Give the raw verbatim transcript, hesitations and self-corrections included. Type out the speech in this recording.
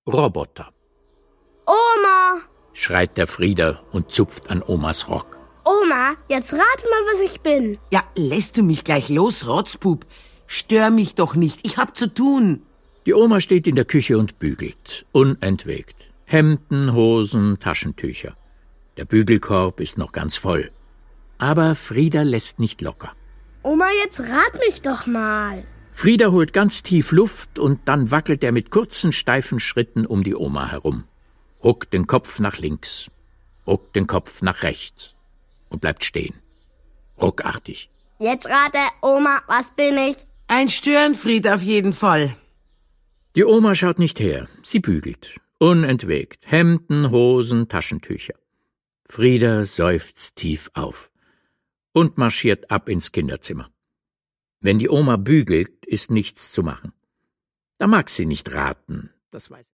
Roboter. Oma! Schreit der Frieder und zupft an Omas Rock. Oma, jetzt rate mal, was ich bin. Ja, lässt du mich gleich los, Rotzbub? Stör mich doch nicht, ich hab zu tun. Die Oma steht in der Küche und bügelt, unentwegt. Hemden, Hosen, Taschentücher. Der Bügelkorb ist noch ganz voll. Aber Frieder lässt nicht locker. Oma, jetzt rat mich doch mal. Frieder holt ganz tief Luft und dann wackelt er mit kurzen, steifen Schritten um die Oma herum. Ruckt den Kopf nach links, ruckt den Kopf nach rechts und bleibt stehen. Ruckartig. Jetzt rate, Oma, was bin ich? Ein Störenfried auf jeden Fall. Die Oma schaut nicht her, sie bügelt. Unentwegt. Hemden, Hosen, Taschentücher. Frieder seufzt tief auf und marschiert ab ins Kinderzimmer. Wenn die Oma bügelt, ist nichts zu machen. Da mag sie nicht raten, das weiß